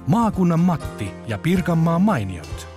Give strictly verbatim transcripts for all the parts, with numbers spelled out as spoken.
Maakunnan Matti ja Pirkanmaan mainiot.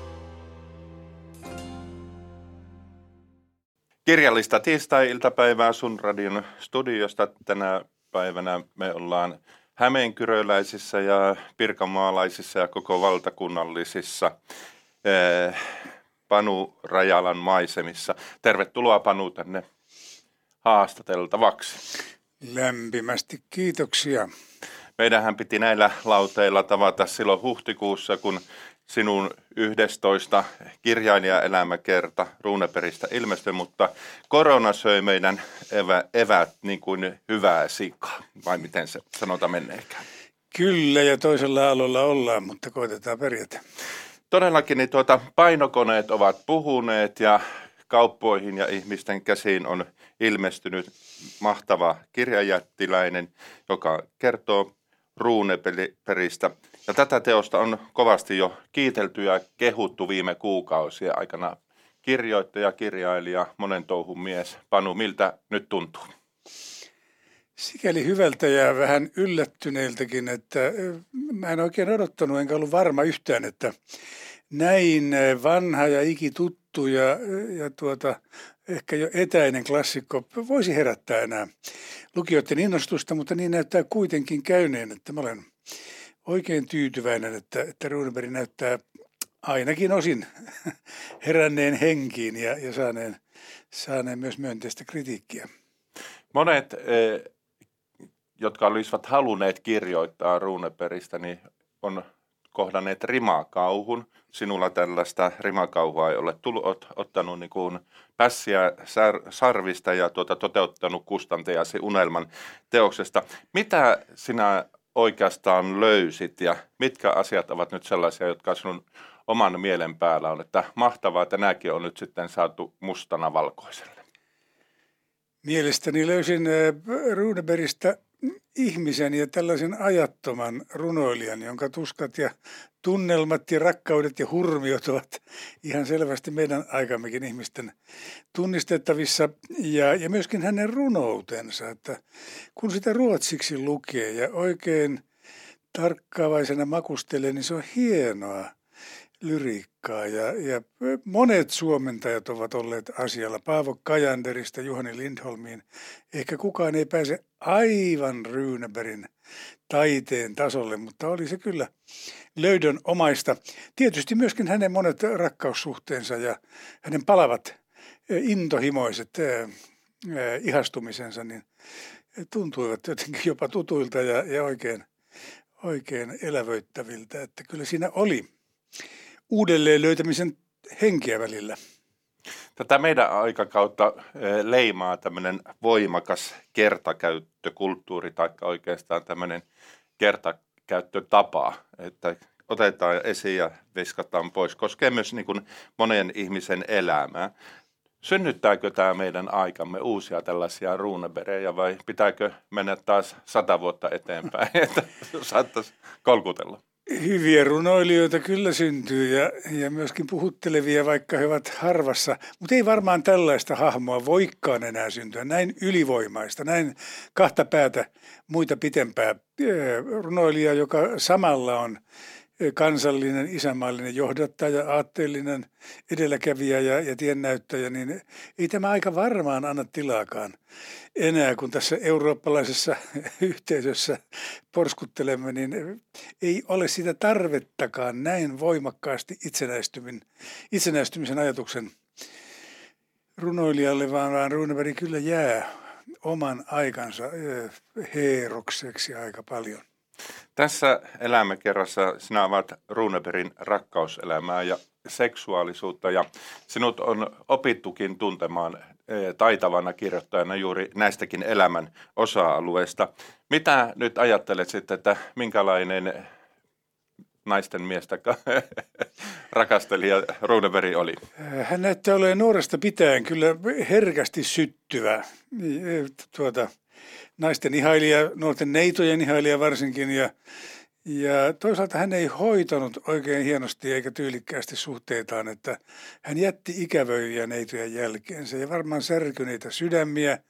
Kirjallista tiistai-iltapäivää Sun Radion studiosta. Tänä päivänä me ollaan hämeenkyröläisissä ja pirkanmaalaisissa ja koko valtakunnallisissa eh, Panu Rajalan maisemissa. Tervetuloa Panu tänne haastateltavaksi. Lämpimästi kiitoksia. Meidänhän piti näillä lauteilla tavata silloin huhtikuussa, kun sinun yhdestoista kirjailijaelämäkerta Runebergistä ilmestyi, mutta korona söi meidän evä, evät niin kuin hyvää sikaa, vai miten se sanota menneekään? Kyllä, ja toisella alolla ollaan, mutta koitetaan pärjätä. Todellakin niin tuota, painokoneet ovat puhuneet ja kauppoihin ja ihmisten käsiin on ilmestynyt mahtava kirjajättiläinen, joka kertoo Runebergistä. Ja tätä teosta on kovasti jo kiitelty ja kehuttu viime kuukausien aikana. Kirjoittaja, kirjailija, monen touhun mies. Panu, miltä nyt tuntuu? Sikäli hyvältä ja vähän yllättyneiltäkin, että mä en oikein odottanut, enkä ollut varma yhtään, että näin vanha ja ikituttu ja, ja tuota, ehkä jo etäinen klassikko voisi herättää enää lukijoiden innostusta, mutta niin näyttää kuitenkin käyneen, että mä olen oikein tyytyväinen, että, että Runeberg näyttää ainakin osin heränneen henkiin ja, ja saaneen, saaneen myös myönteistä kritiikkiä. Monet, jotka olisivat halunneet kirjoittaa Runebergistä, niin on kohdanneet rimakauhun. Sinulla tällaista rimakauhua ei ole tullut, olet ottanut niin kuin pässiä sarvista ja tuota, toteuttanut kustantajasi unelman teoksesta. Mitä sinä oikeastaan löysit ja mitkä asiat ovat nyt sellaisia, jotka sinun oman mielen päällä on, että mahtavaa, että nämäkin on nyt sitten saatu mustana valkoiselle? Mielestäni löysin Runebergistä ihmisen ja tällaisen ajattoman runoilijan, jonka tuskat ja tunnelmat ja rakkaudet ja hurmiot ovat ihan selvästi meidän aikammekin ihmisten tunnistettavissa. Ja, ja myöskin hänen runoutensa, että kun sitä ruotsiksi lukee ja oikein tarkkaavaisena makustelee, niin se on hienoa lyriikkaa. Ja, ja monet suomentajat ovat olleet asialla. Paavo Kajanderista Juhani Lindholmiin. Ehkä kukaan ei pääse aivan Runebergin taiteen tasolle, mutta oli se kyllä löydön omaista. Tietysti myöskin hänen monet rakkaussuhteensa ja hänen palavat intohimoiset ihastumisensa niin tuntuivat jotenkin jopa tutuilta ja, ja oikein, oikein elävöittäviltä. Että kyllä siinä oli uudelleen löytämisen henkeä välillä. Tätä meidän aikakautta leimaa tämmöinen voimakas kertakäyttökulttuuri tai oikeastaan tämmöinen kertakäyttötapa, että otetaan esiin ja viskataan pois. Koskee myös niin kuin monen ihmisen elämää. Synnyttääkö tämä meidän aikamme uusia tällaisia Runebergejä vai pitääkö mennä taas sata vuotta eteenpäin, että saattaisi kolkutella? Hyviä runoilijoita kyllä syntyy ja, ja myöskin puhuttelevia, vaikka he ovat harvassa, mutta ei varmaan tällaista hahmoa voikaan enää syntyä, näin ylivoimaista, näin kahta päätä muita pitempää runoilija, joka samalla on kansallinen, isänmaallinen johdattaja, aatteellinen edelläkävijä ja, ja tiennäyttäjä, niin ei tämä aika varmaan anna tilaakaan enää, kun tässä eurooppalaisessa yhteisössä porskuttelemme, niin ei ole sitä tarvettakaan näin voimakkaasti itsenäistymisen, itsenäistymisen ajatuksen runoilijalle, vaan, vaan Runeberg kyllä jää oman aikansa heerokseksi aika paljon. Tässä elämäkerrassa sinä avaat Runebergin rakkauselämää ja seksuaalisuutta ja sinut on opittukin tuntemaan taitavana kirjoittajana juuri näistäkin elämän osa-alueista. Mitä nyt ajattelet sitten, että minkälainen naisten miestä rakastelija Runeberg oli? Hän näyttää olevan nuoresta pitäen kyllä herkästi syttyvä tuota, naisten ihailija, nuorten neitojen ihailija varsinkin ja Ja toisaalta hän ei hoitanut oikein hienosti eikä tyylikkäästi suhteitaan, että hän jätti ikävöiviä neitojen jälkeensä ja varmaan särkyneitä sydämiä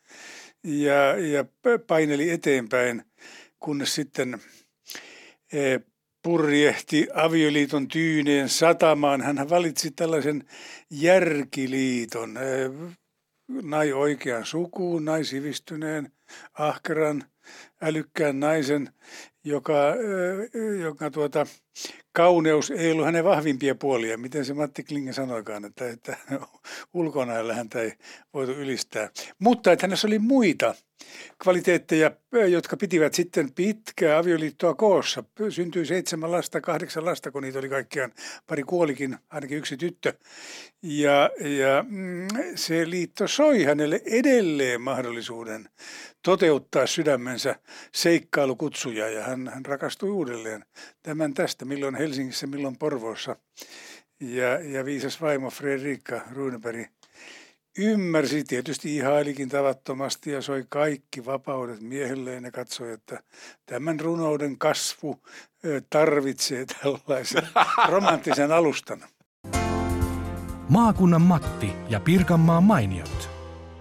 ja, ja paineli eteenpäin, kunnes sitten e, purjehti avioliiton tyyneen satamaan. Hän valitsi tällaisen järkiliiton, nai oikean sukuun, nai sivistyneen, ahkeran, älykkään naisen, joka, joka tuota, kauneus ei ollut hänen vahvimpia puolia. Miten se Matti Klinge sanoikaan, että, että ulkonäöllä häntä ei voitu ylistää. Mutta että hänessä oli muita kvaliteetteja, jotka pitivät sitten pitkää avioliittoa koossa. Syntyi seitsemän lasta, kahdeksan lasta, kun niitä oli kaikkiaan. Pari kuolikin, ainakin yksi tyttö. Ja, ja se liitto soi hänelle edelleen mahdollisuuden toteuttaa sydämensä seikkailukutsuja, ja hän, hän rakastui uudelleen. Tämän tästä, milloin Helsingissä, milloin Porvoossa. Ja, ja viisas vaimo Fredrika Runeberg ymmärsi, tietysti ihailikin tavattomasti ja soi kaikki vapaudet miehelleen ja katsoi, että tämän runouden kasvu tarvitsee tällaisen romanttisen alustan. Maakunnan Matti ja Pirkanmaan mainiot.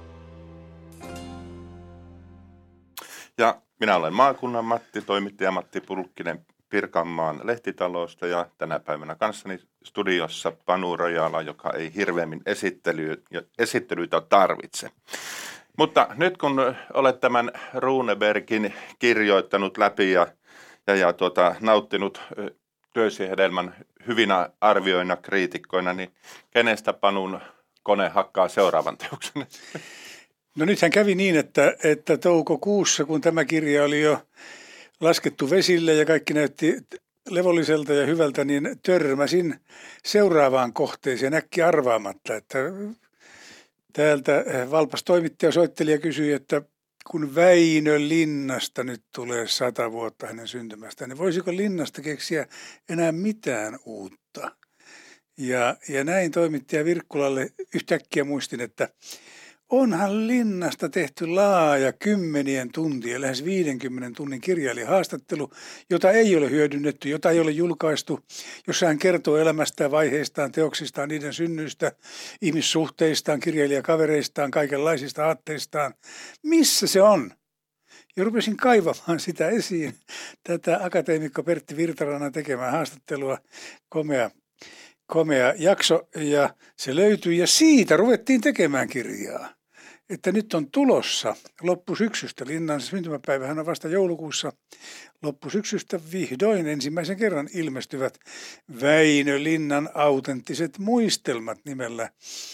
Ja minä olen Maakunnan Matti, toimittaja Matti Pulkkinen Pirkanmaan lehtitalosta, ja tänä päivänä kanssani studiossa Panu Rojala, joka ei hirveämmin esittely, esittelyitä tarvitse. Mutta nyt kun olet tämän Runebergin kirjoittanut läpi ja, ja, ja tuota, nauttinut työsi hedelmän hyvinä arvioina, kriitikkoina, niin kenestä Panun kone hakkaa seuraavan teoksen? No nythän kävi niin, että, että toukokuussa, kun tämä kirja oli jo laskettu vesille ja kaikki näytti levolliselta ja hyvältä, niin törmäsin seuraavaan kohteeseen äkkiä arvaamatta, että täältä valpas toimittaja soitteli ja kysyi, että kun Väinö Linnasta nyt tulee sata vuotta hänen syntymästään, niin voisiko Linnasta keksiä enää mitään uutta? Ja, ja näin toimittaja Virkkulalle yhtäkkiä muistin, että onhan Linnasta tehty laaja kymmenien tuntien, lähes viidenkymmenen tunnin kirjailijahaastattelu, jota ei ole hyödynnetty, jota ei ole julkaistu, jossa hän kertoo elämästään, vaiheistaan, teoksistaan, niiden synnyistä, ihmissuhteistaan, kirjailijakavereistaan, kaikenlaisista aatteistaan. Missä se on? Ja rupesin kaivamaan sitä esiin, tätä akateemikko Pertti Virtarannan tekemää haastattelua, komea. komea jakso, ja se löytyi ja siitä ruvettiin tekemään kirjaa. Että nyt on tulossa loppusyksystä, Linnan syntymäpäivähän on vasta joulukuussa, loppusyksystä vihdoin ensimmäisen kerran ilmestyvät Väinö Linnan autenttiset muistelmat nimellä.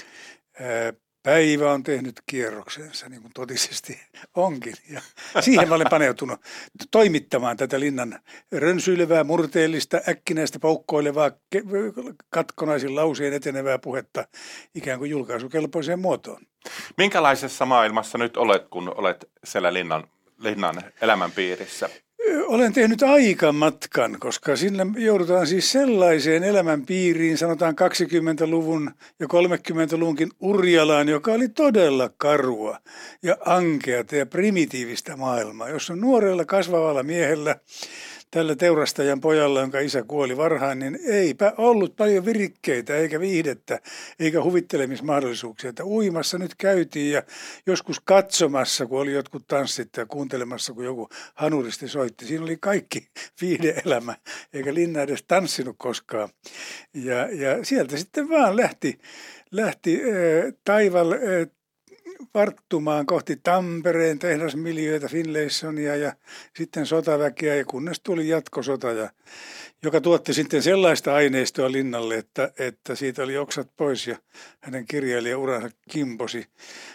Päivä on tehnyt kierroksensa, niin kuin totisesti onkin. Ja siihen mä olen paneutunut toimittamaan tätä Linnan rönsyilevää, murteellista, äkkinäistä, poukkoilevaa, katkonaisin lauseen etenevää puhetta ikään kuin julkaisukelpoiseen muotoon. Minkälaisessa maailmassa nyt olet, kun olet siellä Linnan, Linnan elämän piirissä? Olen tehnyt aikamatkan, koska sinne joudutaan siis sellaiseen elämänpiiriin, sanotaan kaksikymmentäluvun ja kolmekymmentäluvunkin Urjalaan, joka oli todella karua ja ankeata ja primitiivistä maailmaa, jossa nuorella kasvavalla miehellä, tällä teurastajan pojalla, jonka isä kuoli varhain, niin eipä ollut paljon virikkeitä eikä viihdettä eikä huvittelemismahdollisuuksia. Että uimassa nyt käytiin ja joskus katsomassa, kun oli jotkut tanssit ja kuuntelemassa, kun joku hanuristi soitti. Siinä oli kaikki viihde-elämä, eikä Linna edes tanssinut koskaan. Ja, ja sieltä sitten vaan lähti, lähti äh, taival äh, varttumaan kohti Tampereen tehdasmiljöitä, Finlaysonia ja sitten sotaväkeä, ja kunnes tuli jatkosota, ja, joka tuotti sitten sellaista aineistoa Linnalle, että, että siitä oli oksat pois ja hänen kirjailijauransa kimposi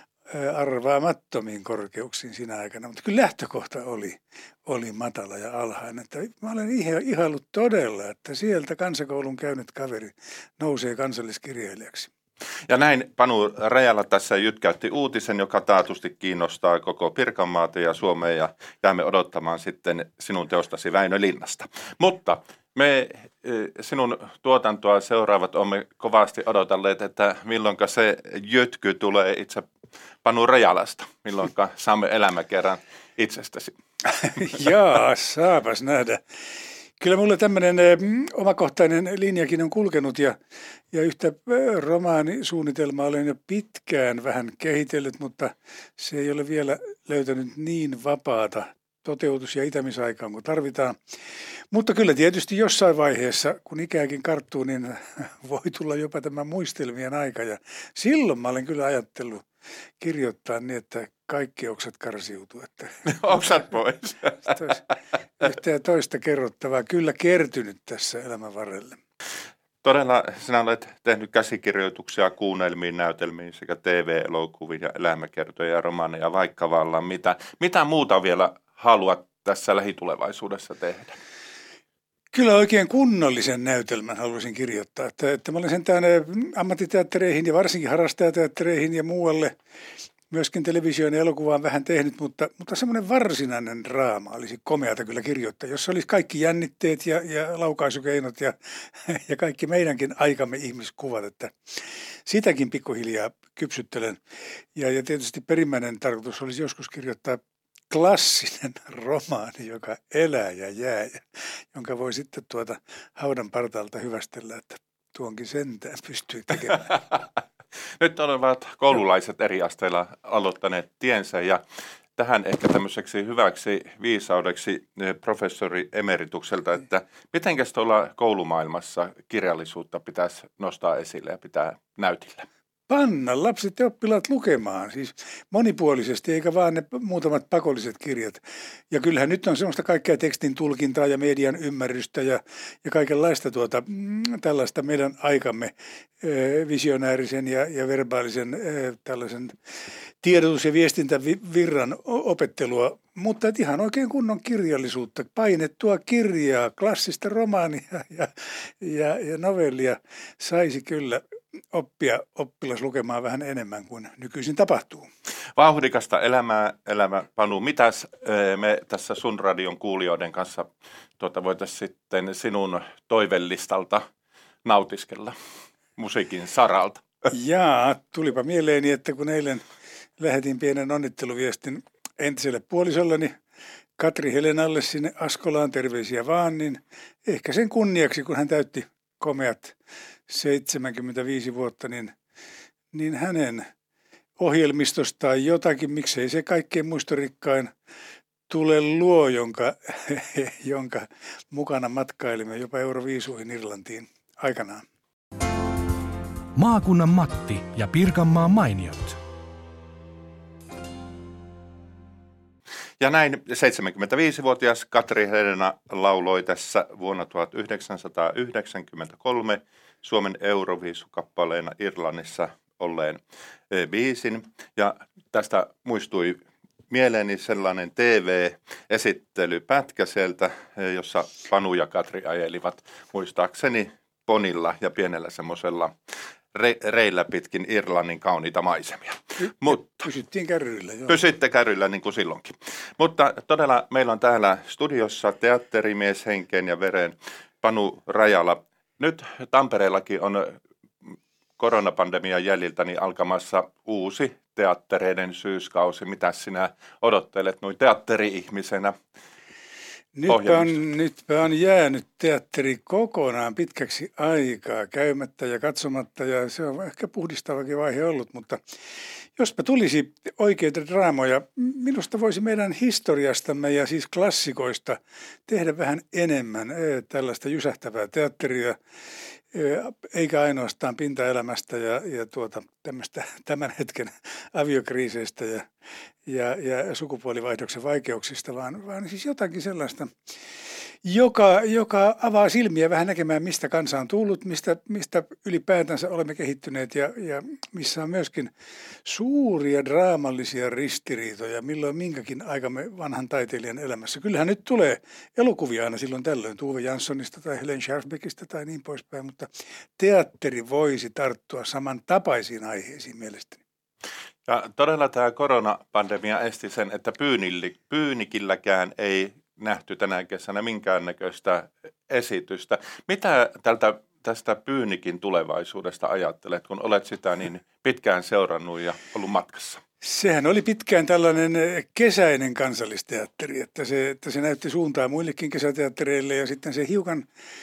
arvaamattomiin korkeuksiin siinä aikana. Mutta kyllä lähtökohta oli, oli matala ja alhainen. Että mä olen ihaillut todella, että sieltä kansakoulun käynyt kaveri nousee kansalliskirjailijaksi. Ja näin Panu Rajala tässä jytkäytti uutisen, joka taatusti kiinnostaa koko Pirkanmaata ja Suomea, ja jäämme odottamaan sitten sinun teostasi Väinö Linnasta. Mutta me sinun tuotantoa seuraavat olemme kovasti odotelleet, että milloinka se jytky tulee itse Panu Rajalasta, milloinka saamme elämäkerran itsestäsi. Jaa, saapas nähdä. Kyllä mulla tämmöinen omakohtainen linjakin on kulkenut, ja, ja yhtä romaanisuunnitelmaa olen jo pitkään vähän kehitellyt, mutta se ei ole vielä löytänyt niin vapaata toteutus- ja itämisaikaan kun tarvitaan. Mutta kyllä tietysti jossain vaiheessa, kun ikääkin karttuu, niin voi tulla jopa tämä muistelmien aika. Ja silloin mä olen kyllä ajatellut kirjoittaa niin, että kaikki oksat karsiutuu. Että oksat pois. Yhtä ja toista kerrottavaa kyllä kertynyt tässä elämän varrelle. Todella sinä olet tehnyt käsikirjoituksia kuunnelmiin, näytelmiin sekä T V-elokuviin ja elämäkertoja ja romaaneja, vaikka vallan mitä. Mitä muuta vielä haluat tässä lähitulevaisuudessa tehdä? Kyllä oikein kunnollisen näytelmän haluaisin kirjoittaa. Että, että mä olen sentään ammattiteattereihin ja varsinkin harrastajateattereihin ja muualle myöskin televisioon ja elokuvaan vähän tehnyt, mutta, mutta semmoinen varsinainen draama olisi komeata kyllä kirjoittaa, jossa olisi kaikki jännitteet ja, ja laukaisukeinot ja, ja kaikki meidänkin aikamme ihmiskuvat, että sitäkin pikkuhiljaa kypsyttelen. Ja, ja tietysti perimmäinen tarkoitus olisi joskus kirjoittaa klassinen romaani, joka elää ja jää, ja jonka voi sitten tuota haudan partaalta hyvästellä, että tuonkin sentään pystyy tekemään. Nyt ovat koululaiset eri asteilla aloittaneet tiensä ja tähän ehkä tämmöiseksi hyväksi viisaudeksi professori emeritukselta, että mitenkäs tuolla koulumaailmassa kirjallisuutta pitäisi nostaa esille ja pitää näytillä? Panna lapset ja oppilaat lukemaan, siis monipuolisesti, eikä vaan ne muutamat pakolliset kirjat. Ja kyllähän nyt on semmoista kaikkea tekstin tulkintaa ja median ymmärrystä ja, ja kaikenlaista tuota, mm, tällaista meidän aikamme äh, visionäärisen ja, ja verbaalisen äh, tällaisen tiedotus- ja viestintävirran opettelua, mutta ihan oikein kunnon kirjallisuutta, painettua kirjaa, klassista romaania ja, ja, ja novellia saisi kyllä oppia oppilas lukemaan vähän enemmän kuin nykyisin tapahtuu. Vauhdikasta elämää, elämä Panu. Mitäs me tässä sun radion kuulijoiden kanssa tuota, voitaisiin sitten sinun toivellistalta nautiskella musiikin saralta? Jaa, tulipa mieleeni, että kun eilen lähetin pienen onnitteluviestin entiselle puolisolleni Katri Helenalle sinne Askolaan, terveisiä vaan, niin ehkä sen kunniaksi, kun hän täytti komeat seitsemänkymmentäviisi vuotta, niin, niin hänen ohjelmistostaan jotakin, miksei se kaikkein muistorikkain tule luo, jonka, jonka mukana matkailimme jopa Euroviisuihin Irlantiin aikanaan. Maakunnan Matti ja Pirkanmaan mainiot. Ja näin seitsemänkymmentäviisivuotias Katri Helena lauloi tässä vuonna tuhatyhdeksänsataayhdeksänkymmentäkolme Suomen Euroviisukappaleena Irlannissa olleen biisin. Ja tästä muistui mieleeni sellainen T V-esittelypätkä sieltä, jossa Panu ja Katri ajelivat muistaakseni ponilla ja pienellä semmoisella re- reillä pitkin Irlannin kauniita maisemia. Mutta pysyttiin kärryillä. Joo. Pysytte kärryillä niin kuin silloinkin. Mutta todella meillä on täällä studiossa teatterimies henkeen ja veren Panu Rajala. Nyt Tampereellakin on koronapandemian jäljiltä niin alkamassa uusi teattereiden syyskausi. Mitä sinä odottelet noin teatteri-ihmisenä? Nytpä on, nytpä on jäänyt teatteri kokonaan pitkäksi aikaa käymättä ja katsomatta, ja se on ehkä puhdistavakin vaihe ollut, mutta jospa tulisi oikeita draamoja, minusta voisi meidän historiastamme ja siis klassikoista tehdä vähän enemmän tällaista jysähtävää teatteria, eikä ainoastaan pintaelämästä ja, ja tuota, tämmöistä tämän hetken aviokriiseistä ja, ja, ja sukupuolivaihdoksen vaikeuksista, vaan, vaan siis jotakin sellaista, joka, joka avaa silmiä vähän näkemään, mistä kansa on tullut, mistä, mistä ylipäätänsä olemme kehittyneet ja, ja missä on myöskin suuria draamallisia ristiriitoja, milloin minkäkin aikamme vanhan taiteilijan elämässä. Kyllähän nyt tulee elokuvia aina silloin tällöin, Tuve Janssonista tai Helen Schaafbeckista tai niin poispäin, mutta teatteri voisi tarttua samantapaisiin aiheisiin mielestäni. Ja todella tämä koronapandemia esti sen, että pyynilli, pyynikilläkään ei nähty tänä kesänä minkäännäköistä esitystä. Mitä tältä, tästä Pyynikin tulevaisuudesta ajattelet, kun olet sitä niin pitkään seurannut ja ollut matkassa? Sehän oli pitkään tällainen kesäinen kansallisteatteri, että se, että se näytti suuntaa muillekin kesäteattereille ja sitten se hiukan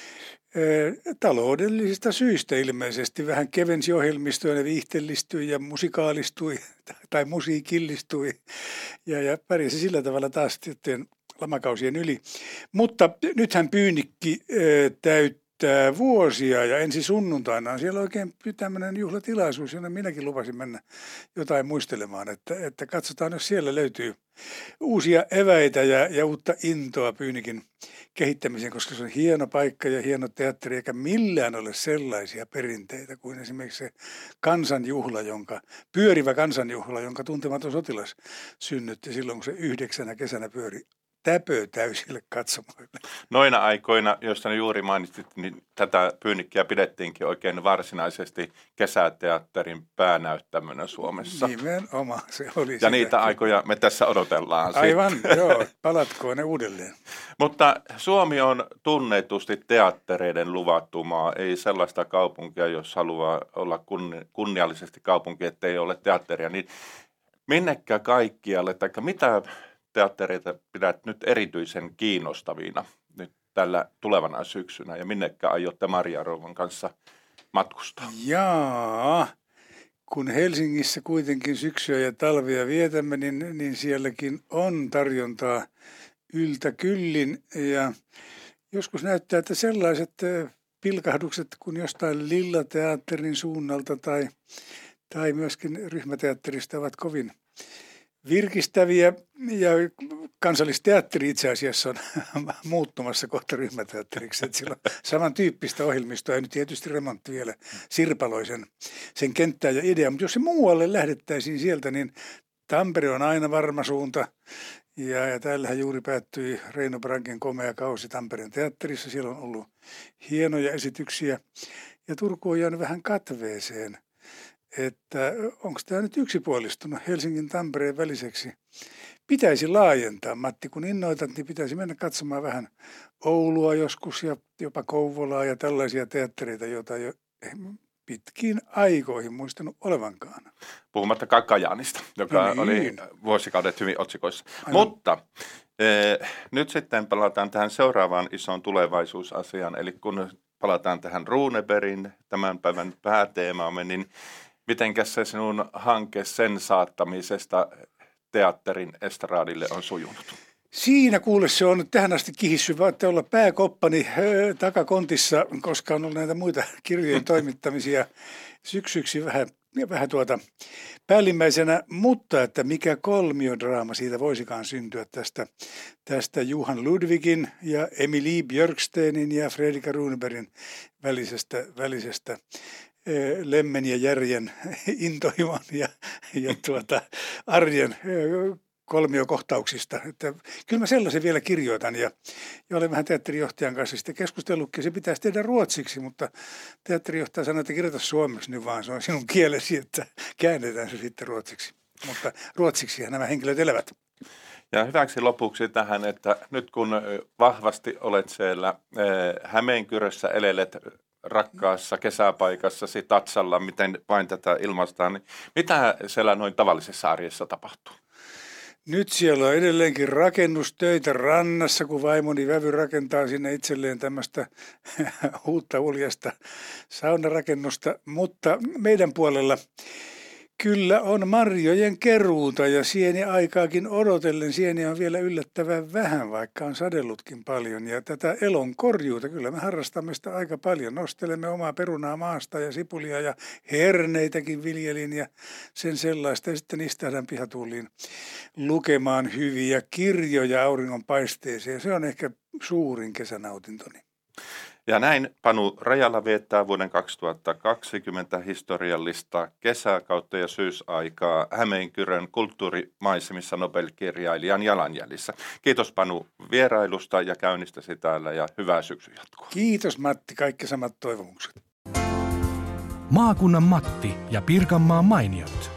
taloudellisista syistä ilmeisesti vähän kevensi ohjelmistoja, ne viihtellistyi ja musikaalistui tai musiikillistui ja, ja pärjäsi sillä tavalla taas tiettyjen lamakausien yli. Mutta nythän Pyynikki täyttää vuosia ja ensi sunnuntaina on siellä oikein tämmöinen juhlatilaisuus, jonne minäkin lupasin mennä jotain muistelemaan, että, että katsotaan, jos siellä löytyy uusia eväitä ja, ja uutta intoa Pyynikin kehittämiseen, koska se on hieno paikka ja hieno teatteri, eikä millään ole sellaisia perinteitä kuin esimerkiksi se kansanjuhla, jonka, pyörivä kansanjuhla, jonka Tuntematon sotilas synnytti silloin, kun se yhdeksänä kesänä pyöri täpö täysille katsomoille. Noina aikoina, joista juuri mainitsit, niin tätä Pyynikkiä pidettiinkin oikein varsinaisesti kesäteatterin päänäyttämönä Suomessa. Nimenomaan se oli Ja sitä. niitä aikoja me tässä odotellaan. Aivan, sitten. joo, palatkoon ne uudelleen. Mutta Suomi on tunnetusti teattereiden luvattu maa. Ei sellaista kaupunkia, jos haluaa olla kunni- kunniallisesti kaupunki, ettei ole teatteria. Niin minnekä kaikkialle, tai mitä teattereita pidät nyt erityisen kiinnostavina nyt tällä tulevana syksynä, ja minnekä aiotte Maria Rouvan kanssa matkustaa? Jaa, kun Helsingissä kuitenkin syksyä ja talvia vietämme, niin, niin sielläkin on tarjontaa yltä kyllin. Ja joskus näyttää, että sellaiset pilkahdukset kuin jostain Lillateatterin suunnalta tai, tai myöskin ryhmäteatterista ovat kovin virkistäviä, ja Kansallisteatteri itse asiassa on muuttumassa kohta ryhmäteatteriksi. Että sillä on samantyyppistä ohjelmistoa ja nyt tietysti remontti vielä sirpaloisen sen kenttää ja idea. Mutta jos se muualle lähdettäisiin sieltä, niin Tampere on aina varma suunta. Ja, ja täällähän juuri päättyi Reino Branken komea kausi Tampereen teatterissa. Siellä on ollut hienoja esityksiä ja Turku on jäänyt vähän katveeseen. Että onko tämä nyt yksipuolistunut Helsingin Tampereen väliseksi? Pitäisi laajentaa, Matti, kun innoitat, niin pitäisi mennä katsomaan vähän Oulua joskus ja jopa Kouvolaa ja tällaisia teattereita, joita jo pitkiin aikoihin muistanut olevankaan. Puhumatta Kakajanista, joka No niin. oli vuosikaudet hyvin otsikoissa. Aivan. Mutta eh, nyt sitten palataan tähän seuraavaan isoon tulevaisuusasiaan, eli kun palataan tähän Runebergin tämän päivän pääteemaamme, niin mitenkäs se sinun hanke sen saattamisesta teatterin estradille on sujunut? Siinä kuule se on nyt tähän asti kihissyt, että olla pääkoppani öö, takakontissa, koska on ollut näitä muita kirjojen toimittamisia syksyksi vähän, vähän tuota päällimmäisenä, mutta että mikä kolmiodraama siitä voisikaan syntyä tästä, tästä Johan Ludwigin ja Emilie Björkstenin ja Fredrika Runebergin välisestä, välisestä Lemmen ja Järjen intohimon ja, ja tuota, arjen kolmiokohtauksista. Että kyllä mä sellaisen vielä kirjoitan ja, ja olen vähän teatterijohtajan kanssa sitten keskustellutkin. Se pitäisi tehdä ruotsiksi, mutta teatterijohtaja sanoi, että kirjoita suomeksi nyt vaan. Se on sinun kielesi, että käännetään se sitten ruotsiksi. Mutta ruotsiksihan nämä henkilöt elävät. Ja hyväksi lopuksi tähän, että nyt kun vahvasti olet siellä Hämeenkyrössä elelet rakkaassa kesäpaikassasi Tatsalla, miten vain tätä ilmaistaan, niin mitä siellä noin tavallisessa arjessa tapahtuu? Nyt siellä on edelleenkin rakennustöitä rannassa, kun vaimoni vävy rakentaa sinne itselleen tämmöistä uutta uljasta saunarakennusta, mutta meidän puolella kyllä on marjojen keruuta ja sieniaikaakin odotellen. Sieni on vielä yllättävän vähän, vaikka on sadellutkin paljon. Ja tätä elon korjuuta, kyllä me harrastamme sitä aika paljon. Nostelemme omaa perunaa maasta ja sipulia ja herneitäkin viljelin ja sen sellaista. Ja sitten istahdaan pihatuuliin lukemaan hyviä kirjoja auringon paisteeseen. Se on ehkä suurin kesänautintoni. Ja näin Panu Rajala viettää vuoden kaksituhattakaksikymmentä historiallista kesäkautta ja syysaikaa Hämeenkyrön kulttuurimaisemissa Nobel-kirjailijan jalanjäljissä. Kiitos Panu vierailusta ja käynnistäsi täällä ja hyvää syksyn jatkoa. Kiitos Matti, kaikki samat toivomukset. Maakunnan Matti ja Pirkanmaan mainiot.